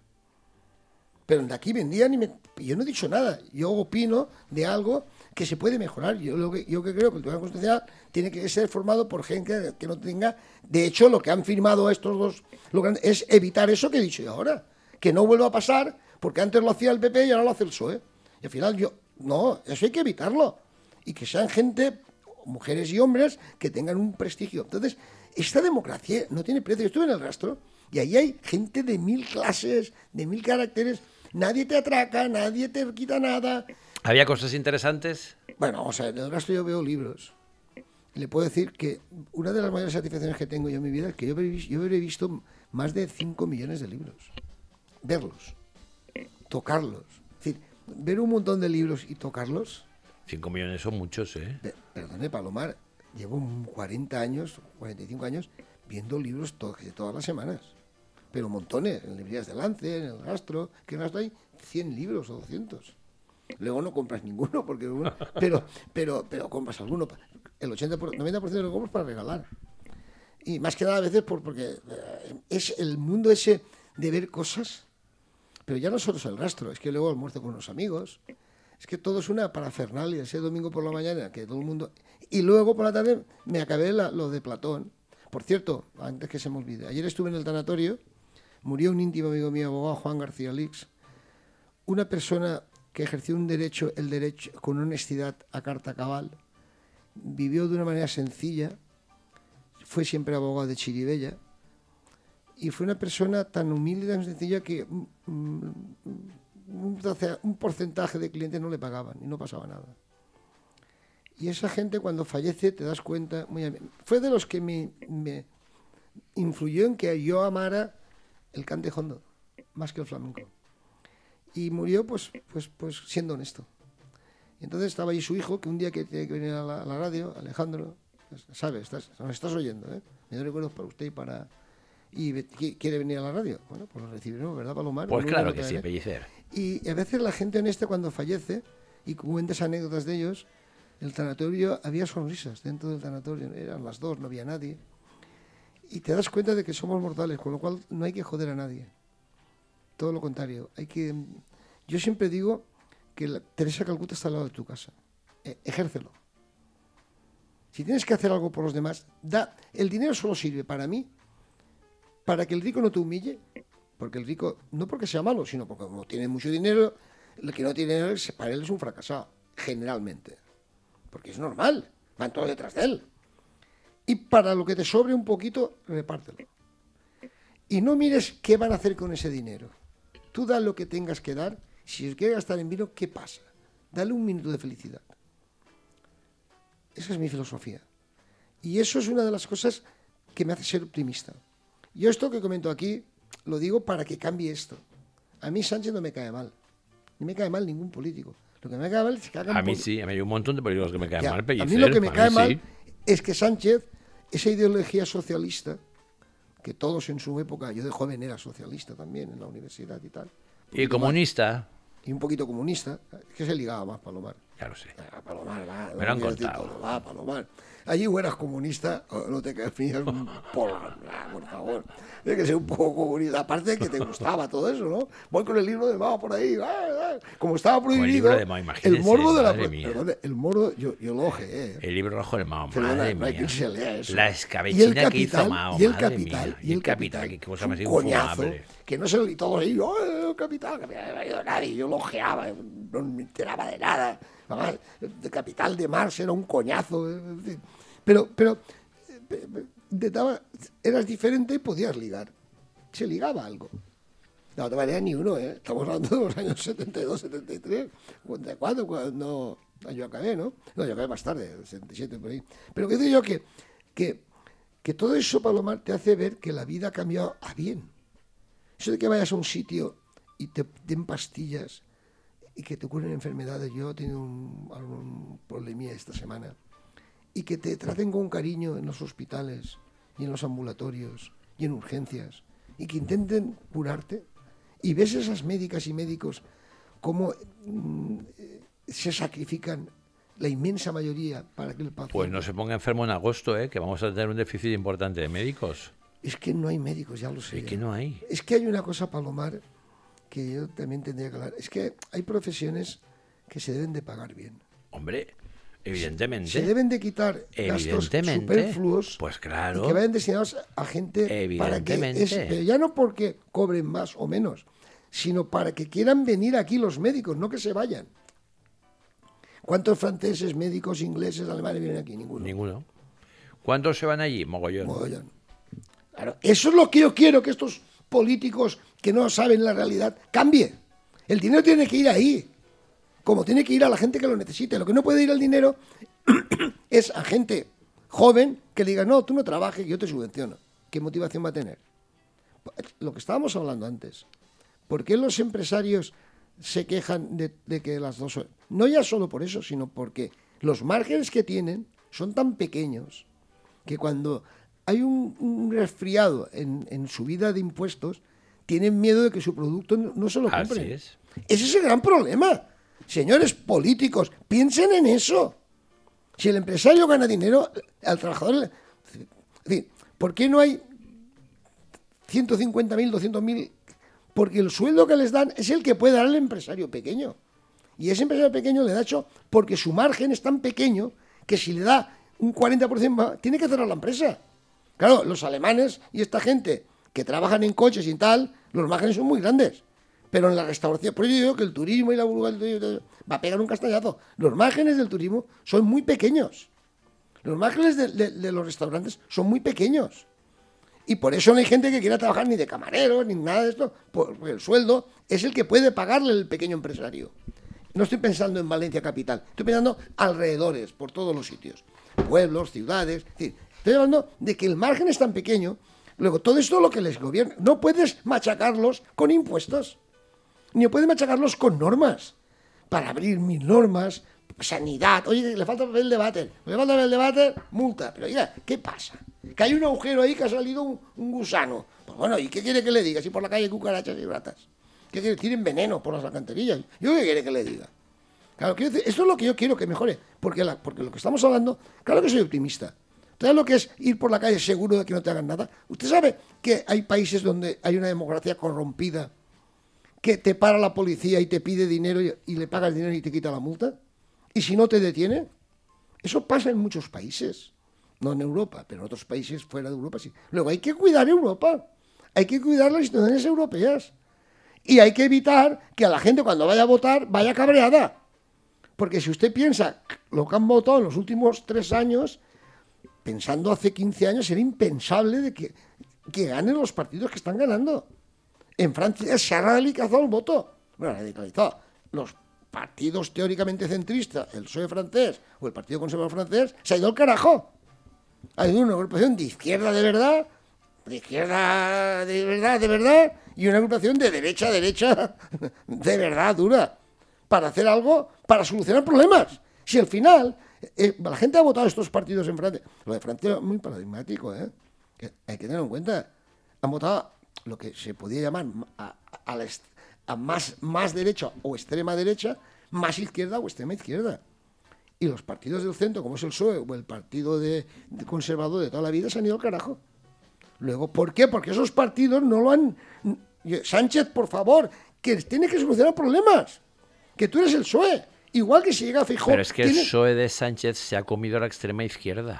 Pero de aquí vendían y me... yo no he dicho nada. Yo opino de algo que se puede mejorar. Yo lo que, yo que creo que el Tribunal Constitucional tiene que ser formado por gente que no tenga... De hecho, lo que han firmado estos dos lo que, es evitar eso que he dicho yo ahora. Que no vuelva a pasar, porque antes lo hacía el P P y ahora lo hace el P S O E. Y al final yo... No, eso hay que evitarlo. Y que sean gente, mujeres y hombres, que tengan un prestigio. Entonces, esta democracia no tiene precio. Yo estuve en el rastro y ahí hay gente de mil clases, de mil caracteres. Nadie te atraca, nadie te quita nada. ¿Había cosas interesantes? Bueno, vamos a ver, en el rastro yo veo libros. Le puedo decir que una de las mayores satisfacciones que tengo yo en mi vida es que yo habré, vis- yo habré visto más de cinco millones de libros. Verlos, tocarlos. Es decir, ver un montón de libros y tocarlos. Cinco millones son muchos, ¿eh? Pe- Perdone, Palomar, llevo cuarenta años, cuarenta y cinco años, viendo libros to- de todas las semanas. Pero montones, en librerías de Lance, en el Rastro, que en el Rastro hay cien libros o doscientos. Luego no compras ninguno, porque bueno, pero, pero, pero compras alguno. El ochenta por, noventa por ciento de lo compras para regalar. Y más que nada a veces por, porque eh, es el mundo ese de ver cosas, pero ya no solo es el rastro, es que luego almuerzo con unos amigos, es que todo es una parafernalia, ese domingo por la mañana, que todo el mundo... Y luego por la tarde me acabé la, lo de Platón. Por cierto, antes que se me olvide, ayer estuve en el tanatorio, murió un íntimo amigo mío, abogado Juan García Lix, una persona que ejerció un derecho, el derecho con honestidad a carta cabal, vivió de una manera sencilla, fue siempre abogado de Chiribella, y fue una persona tan humilde y tan sencilla que mm, un, un porcentaje de clientes no le pagaban y no pasaba nada. Y esa gente cuando fallece te das cuenta, muy a, fue de los que me, me influyó en que yo amara el cante hondo más que el flamenco. Y murió pues, pues, pues siendo honesto. Y entonces estaba allí su hijo, que un día que tiene que venir a la, a la radio, Alejandro, ¿sabes? Estás, nos estás oyendo, ¿eh? Me doy recuerdos para usted y para... Y quiere venir a la radio. Bueno, pues lo recibiremos, ¿verdad, Palomar? Pues claro que sí, Pellicer. Y a veces la gente honesta cuando fallece, y cuentas anécdotas de ellos, el tanatorio, había sonrisas dentro del tanatorio, eran las dos, no había nadie. Y te das cuenta de que somos mortales, con lo cual no hay que joder a nadie. Todo lo contrario, hay que... Yo siempre digo que la Teresa Calcuta está al lado de tu casa. Eh, ejércelo. Si tienes que hacer algo por los demás, da. El dinero solo sirve para mí, para que el rico no te humille, porque el rico, no porque sea malo, sino porque como tiene mucho dinero, el que no tiene dinero, para él es un fracasado, generalmente. Porque es normal, van todos detrás de él. Y para lo que te sobre un poquito, repártelo. Y no mires qué van a hacer con ese dinero. Tú da lo que tengas que dar. Si quieres gastar en vino, ¿qué pasa? Dale un minuto de felicidad. Esa es mi filosofía. Y eso es una de las cosas que me hace ser optimista. Yo esto que comento aquí, lo digo para que cambie esto. A mí Sánchez no me cae mal. Ni me cae mal ningún político. Lo que me cae mal es que hagan... A mí sí, a mí hay un montón de políticos que me caen ya, mal, Pellicer. A mí lo que me a cae mal sí. es que Sánchez, esa ideología socialista, que todos en su época, yo de joven era socialista también en la universidad y tal. Y comunista. Más, y un poquito comunista, que se ligaba más Palomar. Claro, sí. Ah, Palomar, va. Me lo han contado. Todo, va, Palomar. Allí o eras comunista o no te caes un polo, por favor. Tienes que ser un poco comunista. Aparte de que te gustaba todo eso, ¿no? Voy con el libro de Mao por ahí. Como estaba prohibido. El libro de Mao, imagínese. El morbo de la. Perdón, el morbo, yo, yo lo ojeé. ¿eh? El libro rojo de Mao, Pero madre no, no mía. Se lea eso. La escabechina que hizo Mao, y el madre capital, mía. Y el capital. Que cosa más coñazo. infumable. Que no se lo... Y todos ahí, oh, el capital, que me había ido nadie. Yo lo ojeaba, no me enteraba de nada. Además, el capital de Marx era un coñazo. Pero, pero de taba, eras diferente y podías ligar. Se ligaba algo. De otra manera, ni uno, ¿eh? Estamos hablando de los años setenta y dos, setenta y tres, cincuenta y cuatro, cuando yo acabé, ¿no? No, yo acabé más tarde, setenta y siete, por ahí. Pero que digo yo que, que, que todo eso, Palomar, te hace ver que la vida ha cambiado a bien. Eso de que vayas a un sitio y te den pastillas y que te ocurren enfermedades. Yo he tenido un, algún problemilla esta semana. Y que te traten con cariño en los hospitales y en los ambulatorios y en urgencias y que intenten curarte y ves esas médicas y médicos cómo mm, se sacrifican la inmensa mayoría para que el paciente... Pues no se ponga enfermo en agosto, ¿eh? Que vamos a tener un déficit importante de médicos. Es que no hay médicos, ya lo sé. Es que no hay. Es que hay una cosa, Palomar, que yo también tendría que hablar. Es que hay profesiones que se deben de pagar bien. Hombre... Evidentemente. Se deben de quitar gastos superfluos, pues claro, y que vayan destinados a gente para que es, pero ya no porque cobren más o menos, sino para que quieran venir aquí los médicos, no que se vayan. ¿Cuántos franceses, médicos, ingleses, alemanes vienen aquí? Ninguno. Ninguno. ¿Cuántos se van allí? Mogollón. Mogollón. Claro, eso es lo que yo quiero, que estos políticos que no saben la realidad cambie. El dinero tiene que ir ahí. Como tiene que ir a la gente que lo necesite. Lo que no puede ir el dinero es a gente joven que le diga, no, tú no trabajes, yo te subvenciono. ¿Qué motivación va a tener? Lo que estábamos hablando antes. ¿Por qué los empresarios se quejan de, de que las dos... No ya solo por eso, sino porque los márgenes que tienen son tan pequeños que cuando hay un, un resfriado en, en subida de impuestos, tienen miedo de que su producto no, no se lo compren. Así es. Ese es el gran problema. Señores políticos, piensen en eso. Si el empresario gana dinero, al trabajador... En fin, ¿Por qué no hay ciento cincuenta mil, doscientos mil? Porque el sueldo que les dan es el que puede dar el empresario pequeño. Y ese empresario pequeño le da hecho porque su margen es tan pequeño que si le da un cuarenta por ciento tiene que cerrar la empresa. Claro, los alemanes y esta gente que trabajan en coches y tal, los márgenes son muy grandes. Pero en la restauración, por eso yo digo que el turismo y la burbuja del turismo va a pegar un castañazo. Los márgenes del turismo son muy pequeños. Los márgenes de, de, de los restaurantes son muy pequeños. Y por eso no hay gente que quiera trabajar ni de camarero, ni nada de esto, porque el sueldo es el que puede pagarle el pequeño empresario. No estoy pensando en Valencia capital, estoy pensando alrededores, por todos los sitios. Pueblos, ciudades, es decir, estoy hablando de que el margen es tan pequeño. Luego, todo esto lo que les gobierna, no puedes machacarlos con impuestos, ni puedes machacarlos con normas. Para abrir mil normas, sanidad, oye, le falta papel de váter, le falta papel de váter, multa. Pero oiga, ¿qué pasa? Que hay un agujero ahí que ha salido un, un gusano. Pues bueno, ¿y qué quiere que le diga si por la calle hay cucarachas y ratas? ¿Qué quiere? Tienen veneno por las alcantarillas. ¿Yo qué quiere que le diga? Claro, quiero decir, esto es lo que yo quiero que mejore, porque, la, porque lo que estamos hablando, claro que soy optimista. ¿Sabes lo que es ir por la calle seguro de que no te hagan nada? ¿Usted sabe que hay países donde hay una democracia corrompida, que te para la policía y te pide dinero y, y le pagas dinero y te quita la multa? ¿Y si no te detiene? Eso pasa en muchos países. No en Europa, pero en otros países fuera de Europa sí. Luego hay que cuidar Europa. Hay que cuidar las instituciones europeas. Y hay que evitar que a la gente cuando vaya a votar vaya cabreada. Porque si usted piensa lo que han votado en los últimos tres años, pensando hace quince años, era impensable de que, que ganen los partidos que están ganando. En Francia se ha radicalizado el voto. Bueno, radicalizado. Los partidos teóricamente centristas, el P S O E francés o el Partido Conservador francés, se ha ido al carajo. Ha ido una agrupación de izquierda de verdad, de izquierda de verdad, de verdad, y una agrupación de derecha, derecha, de verdad, dura, para hacer algo, para solucionar problemas. Si al final, eh, la gente ha votado estos partidos en Francia, lo de Francia es muy paradigmático, ¿eh? Que hay que tenerlo en cuenta. Han votado lo que se podía llamar a, a, a, la, a más, más derecha o extrema derecha, más izquierda o extrema izquierda. Y los partidos del centro, como es el P S O E o el Partido de, de Conservador de toda la vida, se han ido al carajo. Luego, ¿por qué? Porque esos partidos no lo han... Sánchez, por favor, que tiene que solucionar problemas. Que tú eres el P S O E. Igual que si llega Feijóo... Pero es que tiene... el P S O E de Sánchez se ha comido a la extrema izquierda.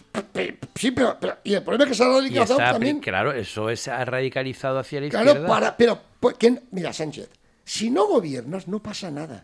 Sí, pero... pero y el problema es que se ha radicalizado está, también... Claro, el P S O E se ha radicalizado hacia la claro, izquierda. Para, pero... ¿quién? Mira, Sánchez, si no gobiernas, no pasa nada.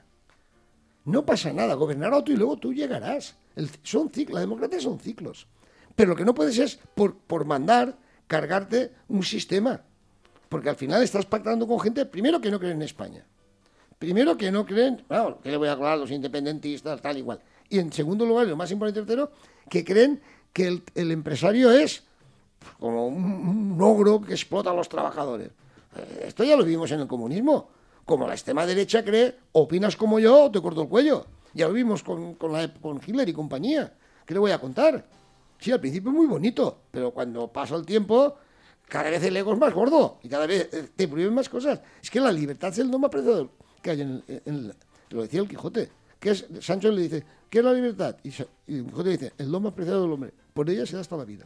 No pasa nada, gobernará tú y luego tú llegarás. El, son ciclos, la democracia son ciclos. Pero lo que no puedes es, por, por mandar, cargarte un sistema. Porque al final estás pactando con gente, primero, que no creen en España. Primero, que no creen, bueno, que le voy a hablar a los independentistas, tal, igual. Y en segundo lugar, y lo más importante, tercero, que creen que el, el empresario es como un, un ogro que explota a los trabajadores. Esto ya lo vimos en el comunismo. Como la extrema derecha cree, opinas como yo o te corto el cuello. Ya lo vimos con, con, la, con Hitler y compañía. ¿Qué le voy a contar? Sí, al principio es muy bonito, pero cuando pasa el tiempo, cada vez el ego es más gordo y cada vez te prohíben más cosas. Es que la libertad es el no más preciado que hay en, en, en lo decía el Quijote. Que es, Sancho le dice, ¿qué es la libertad? Y, y el Quijote dice, el don más preciado del hombre. Por ella se da hasta la vida.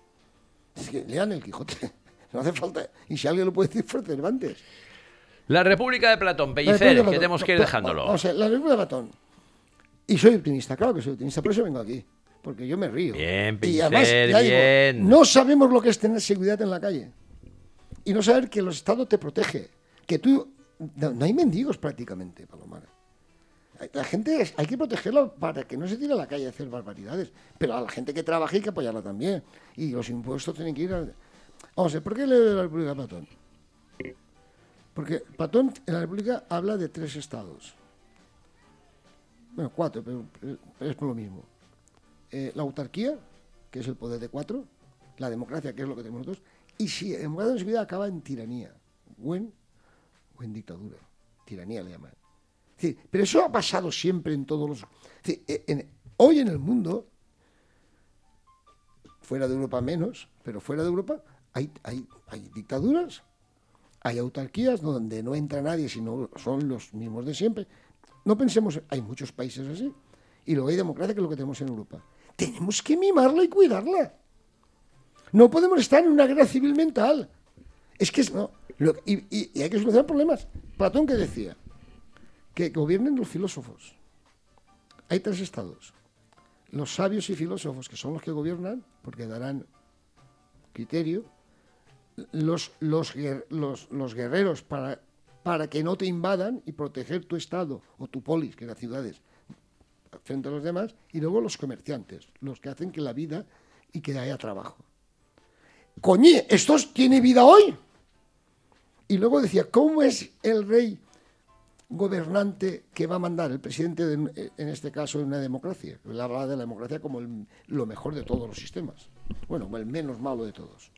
Es que lean el Quijote. No hace falta. Y si alguien lo puede decir, fue Cervantes. La República de Platón, Pellicer, que tenemos que ir dejándolo. O sea, la República de Platón. Y soy optimista, claro que soy optimista, por eso vengo aquí. Porque yo me río. Bien, Pellicer, y además, ya bien. Digo, no sabemos lo que es tener seguridad en la calle. Y no saber que el Estado te protege. Que tú... No, no hay mendigos prácticamente, Palomar. La gente, hay que protegerla para que no se tire a la calle a hacer barbaridades. Pero a la gente que trabaja hay que apoyarla también. Y los impuestos tienen que ir a... Vamos a ver, ¿por qué leo la República de Platón? Porque Platón en la República habla de tres estados. Bueno, cuatro, pero, pero es por lo mismo. Eh, la autarquía, que es el poder de cuatro, la democracia, que es lo que tenemos nosotros, y si en lugar de su vida acaba en tiranía, o en, o en dictadura. Tiranía le llaman. Es decir, pero eso ha pasado siempre en todos los... Es decir, en, hoy en el mundo, fuera de Europa menos, pero fuera de Europa, hay, hay, hay dictaduras. Hay autarquías donde no entra nadie, sino son los mismos de siempre. No pensemos, hay muchos países así. Y luego hay democracia, que es lo que tenemos en Europa. Tenemos que mimarla y cuidarla. No podemos estar en una guerra civil mental. Es que es, no. Lo, y, y, y hay que solucionar problemas. Platón, que decía que gobiernen los filósofos. Hay tres estados. Los sabios y filósofos, que son los que gobiernan, porque darán criterio. Los, los, los, los guerreros para, para que no te invadan y proteger tu estado o tu polis, que las ciudades, frente a los demás. Y luego los comerciantes, los que hacen que la vida y que haya trabajo. Coñe, ¿estos tiene vida hoy? Y luego decía, ¿cómo es el rey gobernante que va a mandar? El presidente, de, en este caso, en una democracia. Él habla de la democracia como el, lo mejor de todos los sistemas. Bueno, el menos malo de todos.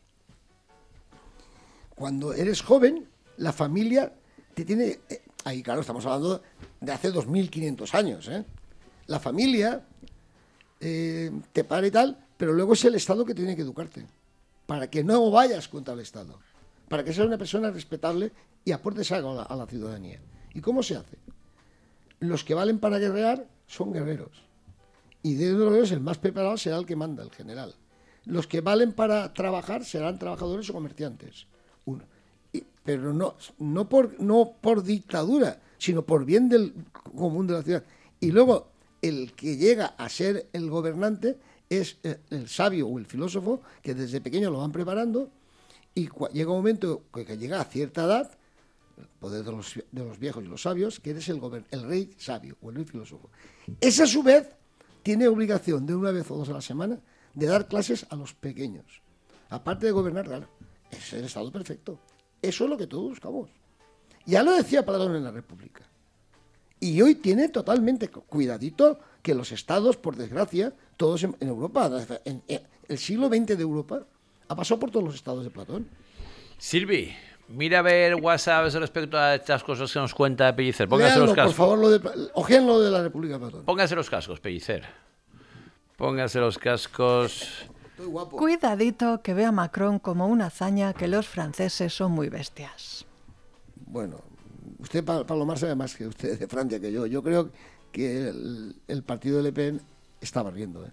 Cuando eres joven, la familia te tiene... Eh, ahí, claro, estamos hablando de hace dos mil quinientos años, ¿eh? La familia eh, te para y tal, pero luego es el Estado que tiene que educarte, para que no vayas contra el Estado, para que seas una persona respetable y aportes algo a la, a la ciudadanía. ¿Y cómo se hace? Los que valen para guerrear son guerreros. Y de los guerreros el más preparado será el que manda, el general. Los que valen para trabajar serán trabajadores o comerciantes. Uno. Y, pero no, no, por, no por dictadura, sino por bien del común de la ciudad. Y luego, el que llega a ser el gobernante es el, el sabio o el filósofo, que desde pequeño lo van preparando, y llega un momento que, que llega a cierta edad, el poder de los, de los viejos y los sabios, que eres el, el rey sabio o el rey filósofo. Ese, a su vez, tiene obligación de una vez o dos a la semana de dar clases a los pequeños. Aparte de gobernar, claro, es el Estado perfecto. Eso es lo que todos buscamos. Ya lo decía Platón en la República. Y hoy tiene totalmente cuidadito que los estados, por desgracia, todos en, en Europa, en, en el siglo veinte de Europa, ha pasado por todos los estados de Platón. Silvi, mira a ver WhatsApp respecto a estas cosas que nos cuenta Pellicer. Póngase Léanlo, los cascos. por favor, lo de, ojean lo de la República de Platón. Póngase los cascos, Pellicer. Póngase los cascos. Estoy guapo. Cuidadito que ve a Macron como una hazaña, que los franceses son muy bestias. Bueno, usted, Palomar, sabe más que usted de Francia que yo. Yo creo que el, el partido de Le Pen estaba riendo, ¿eh?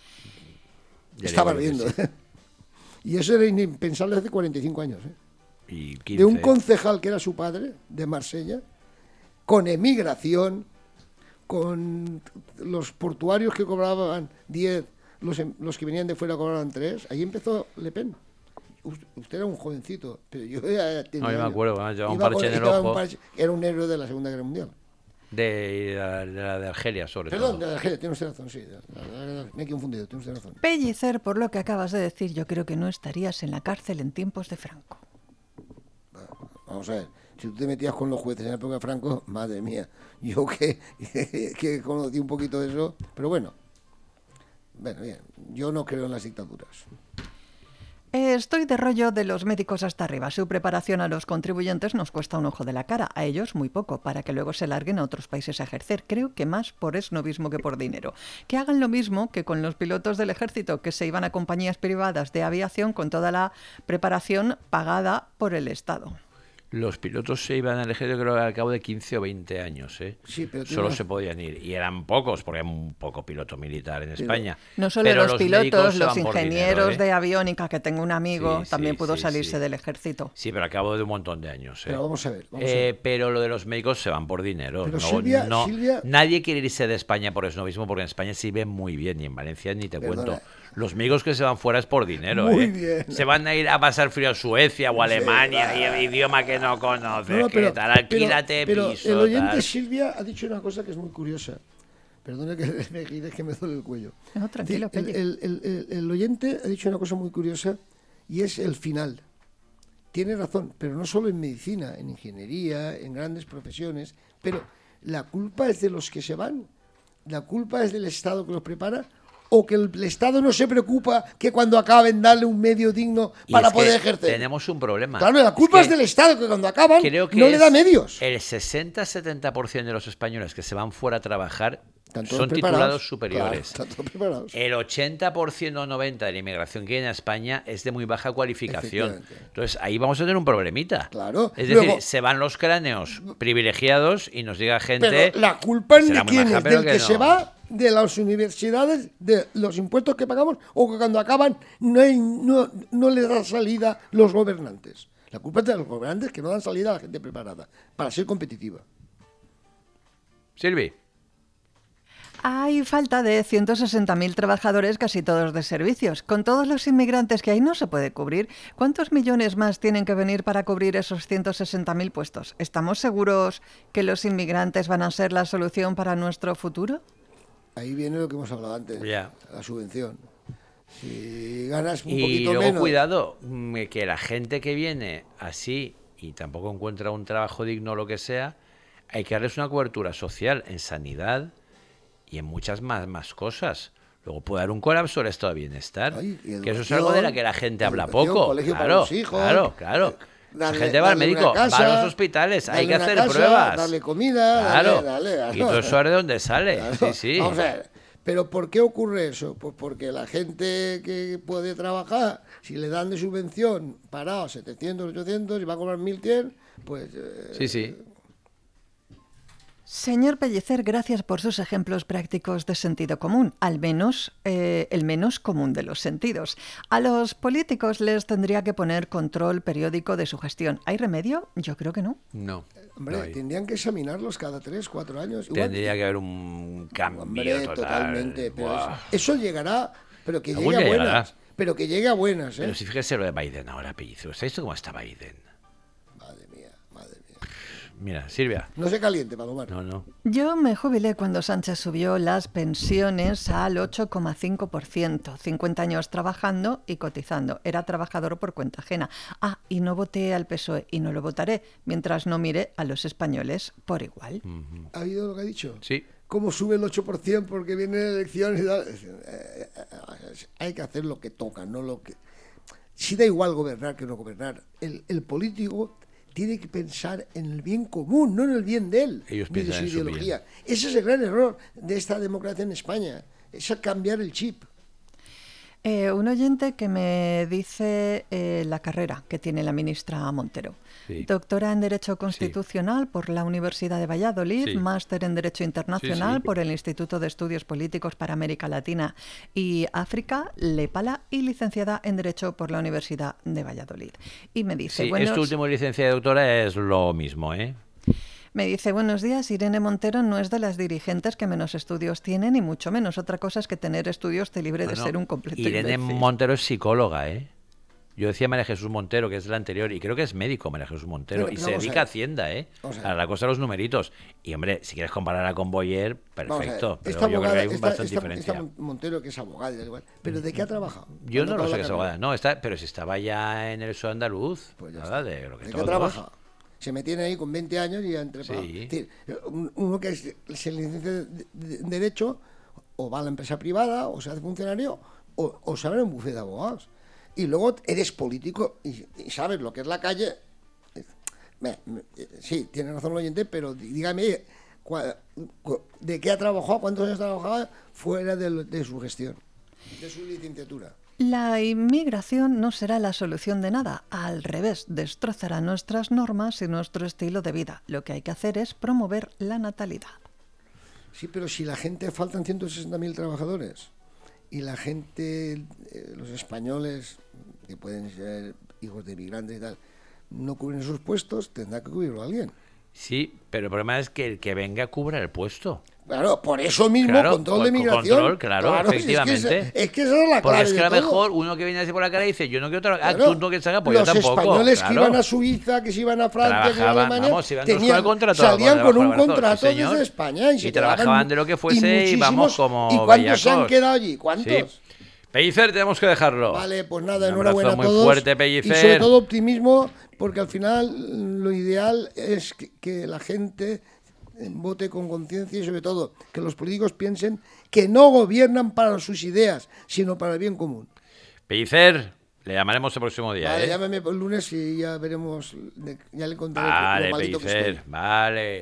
Estaba riendo, ¿eh? Y eso era impensable hace cuarenta y cinco años, ¿eh? Y quince. De un concejal que era su padre, de Marsella, con emigración, con los portuarios que cobraban diez, los, los que venían de fuera cobraban tres. Ahí empezó Le Pen. Usted era un jovencito, pero yo ya tenía... No, yo me acuerdo, ¿no? Llevaba un Iba parche con, en el ojo. Un parche, era un héroe de la Segunda Guerra Mundial. De, de, de, de Argelia, sobre Perdón, todo. Perdón, de Argelia, tiene usted razón, sí. Me he confundido, tiene usted razón. Pellicer, por lo que acabas de decir, yo creo que no estarías en la cárcel en tiempos de Franco. Bueno, vamos a ver, si tú te metías con los jueces en la época de Franco, madre mía, yo que, que, que conocí un poquito de eso, pero bueno, bueno, bien, yo no creo en las dictaduras. Estoy de rollo de los médicos hasta arriba. Su preparación a los contribuyentes nos cuesta un ojo de la cara, a ellos muy poco, para que luego se larguen a otros países a ejercer. Creo que más por esnovismo que por dinero. Que hagan lo mismo que con los pilotos del ejército, que se iban a compañías privadas de aviación con toda la preparación pagada por el Estado. Los pilotos se iban al ejército, creo que al cabo de quince o veinte años, ¿eh? Sí, pero Solo no... se podían ir. Y eran pocos, porque hay un poco piloto militar en pero, España. No solo pero los, los pilotos, los ingenieros dinero, ¿eh? de aviónica, que tengo un amigo, sí, también sí, pudo sí, salirse sí. del ejército. Sí, pero al cabo de un montón de años, ¿eh? Pero vamos a ver. Vamos eh, a ver. Pero lo de los médicos se van por dinero. Pero no, Silvia, no, Silvia... Nadie quiere irse de España por esnovismo, porque en España se vive muy bien, y en Valencia ni te Perdona. cuento. Los médicos que se van fuera es por dinero, Muy ¿eh? bien. Se van a ir a pasar frío a Suecia o a Sí, Alemania, va. y el idioma que no conoces, No, no, que pero, tal, alquílate pero, piso, pero el oyente tal. Silvia ha dicho una cosa que es muy curiosa. Perdone que me gire, que me duele el cuello. No, tranquilo, el, Pelli. el, el, el, el oyente ha dicho una cosa muy curiosa y es el final. Tiene razón, pero no solo en medicina, en ingeniería, en grandes profesiones, pero la culpa es de los que se van, la culpa es del Estado que los prepara, o que el, el Estado no se preocupa que cuando acaben darle un medio digno Y para es que poder ejercer. Tenemos un problema. Claro, la culpa es, es que es del Estado, que cuando acaban creo que no le da medios. El sesenta a setenta por ciento de los españoles que se van fuera a trabajar Están todos son preparados. titulados superiores. Claro, están todos preparados. El ochenta por ciento o noventa por ciento de la inmigración que hay en España es de muy baja cualificación. Efectivamente. Entonces ahí vamos a tener un problemita. Claro. Es decir, Luego- se van los cráneos privilegiados y nos llega gente... Pero la culpa es será de muy quién maja, es, pero del que, que se no. va, de las universidades, de los impuestos que pagamos, o que cuando acaban no, hay, no, no les dan salida los gobernantes. La culpa es de los gobernantes que no dan salida a la gente preparada para ser competitiva. Silvi. Hay falta de ciento sesenta mil trabajadores, casi todos de servicios. Con todos los inmigrantes que hay no se puede cubrir. ¿Cuántos millones más tienen que venir para cubrir esos ciento sesenta mil puestos? ¿Estamos seguros que los inmigrantes van a ser la solución para nuestro futuro? Ahí viene lo que hemos hablado antes, Ya. la subvención. Si ganas un Y poquito luego menos... cuidado, mm, que la gente que viene así y tampoco encuentra un trabajo digno o lo que sea, hay que darles una cobertura social en sanidad y en muchas más, más cosas. Luego puede haber un colapso del estado de bienestar. Ay, y que eso es educación, algo de la que la gente habla educación, poco. colegio para Claro, los hijos, claro, claro. eh, La darle- gente va al darle una médico, casa, va a los hospitales, hay darle que una hacer casa, pruebas. darle comida, Claro. dale, dale, dale. Y todo eso ahora de dónde sale. Claro. Sí, sí. Vamos a ver, pero ¿por qué ocurre eso? Pues porque la gente que puede trabajar, si le dan de subvención parado setecientos, ochocientos y va a cobrar mil cien, pues... eh, Sí, sí. Señor Pellicer, gracias por sus ejemplos prácticos de sentido común, al menos eh, el menos común de los sentidos. A los políticos les tendría que poner control periódico de su gestión. ¿Hay remedio? Yo creo que no. No. Hombre, no hay. tendrían que examinarlos cada tres, cuatro años. Igual- Tendría que haber un cambio Hombre, total. totalmente. Pero Buah. eso, eso llegará, pero que Algún llegue a día buenas. llegará. Pero que llegue a buenas, ¿eh? Pero si fíjese lo de Biden ahora, Pellicer. ¿Sabes cómo está Biden? Madre mía, madre mía. Mira, Silvia. No se caliente, Palomar. No, no. Yo me jubilé cuando Sánchez subió las pensiones al ocho coma cinco por ciento. cincuenta años trabajando y cotizando. Era trabajador por cuenta ajena. Ah, y no voté al P S O E y no lo votaré mientras no mire a los españoles por igual. ¿Ha oído lo que ha dicho? Sí. ¿Cómo sube el ocho por ciento porque vienen elecciones y tal? Eh, eh, eh, Hay que hacer lo que toca, no lo que... Si da igual gobernar que no gobernar, el, el político tiene que pensar en el bien común, no en el bien de él, Ellos ni de piensan su en su ideología. Ese es el gran error de esta democracia en España, es a cambiar el chip. Eh, un oyente que me dice eh, la carrera que tiene la ministra Montero. Sí. Doctora en Derecho Constitucional por la Universidad de Valladolid, Sí. máster en Derecho Internacional Sí, sí. por el Instituto de Estudios Políticos para América Latina y África, Lepala, y licenciada en Derecho por la Universidad de Valladolid. Y me dice, Sí, bueno, este último licencia de doctora es lo mismo, ¿eh? me dice, buenos días, Irene Montero no es de las dirigentes que menos estudios tiene, ni mucho menos. Otra cosa es que tener estudios te libre de Bueno, ser un completo Irene imbécil. Montero es psicóloga, ¿eh? Yo decía María Jesús Montero, que es la anterior, y creo que es médico María Jesús Montero, Pero, y pero se vamos a dedica a ver. Hacienda, ¿eh? Vamos a A ver. la cosa de los numeritos. Y, hombre, si quieres compararla con Boyer, Vamos a ver, perfecto. Pero esta yo creo que abogada, hay un esta- bastante esta- diferencia. esta Montero, que es abogada, y da igual, ¿pero de qué ha trabajado? Yo Cuando no lo acabó sé la que es carrera. abogada. No, está, pero si estaba ya en el Estado andaluz. Pues ya nada, está. de lo que ¿De qué todos. ha trabajado? Se me tiene ahí con veinte años y ya entre Sí. Es decir, un- uno que es- se licencia de, de- de Derecho, o va a la empresa privada, o se hace funcionario, o, o se abre un bufete de abogados. Y luego eres político y, y sabes lo que es la calle. Me- me- sí, tiene razón el oyente, pero dí- dígame cua- cu- de qué ha trabajado, cuántos años ha trabajado fuera de, lo- de su gestión, de su licenciatura. La inmigración no será la solución de nada. Al revés, destrozará nuestras normas y nuestro estilo de vida. Lo que hay que hacer es promover la natalidad. Sí, pero si la gente, faltan ciento sesenta mil trabajadores y la gente, eh, los españoles, que pueden ser hijos de inmigrantes y tal, no cubren esos puestos, tendrá que cubrirlo alguien. Sí, pero el problema es que el que venga cubra el puesto. Claro, por eso mismo, Claro, control con- de con migración. control, claro, es que efectivamente. esa- Es que, esa es la Porque clave es que de a lo todo. mejor uno que viene así por la cara y dice, yo no quiero trabajar, Claro, tú no quieres trabajar, pues los yo tampoco. españoles claro. que iban a Suiza, que se iban a Francia, que iban a Trabajaban, Alemania, vamos, iban todos con tenían- el contrato salían por con debajo un del brazo, contrato sí, señor. desde España y, se Y quedaban trabajaban mu- de lo que fuese y muchísimos. vamos como ¿Y cuántos se han bellacos. quedado allí? ¿Cuántos? Sí. Pellicer, tenemos que dejarlo. Vale, pues nada, Un enhorabuena a abrazo muy todos. fuerte, y Pellicer. sobre todo optimismo, porque al final lo ideal es que, que la gente vote con conciencia y sobre todo que los políticos piensen que no gobiernan para sus ideas, sino para el bien común. Pellicer, le llamaremos el próximo día, Vale, ¿eh? llámame el lunes y ya veremos, de- ya le contaré Vale, lo malito que estoy. Pellicer, vale.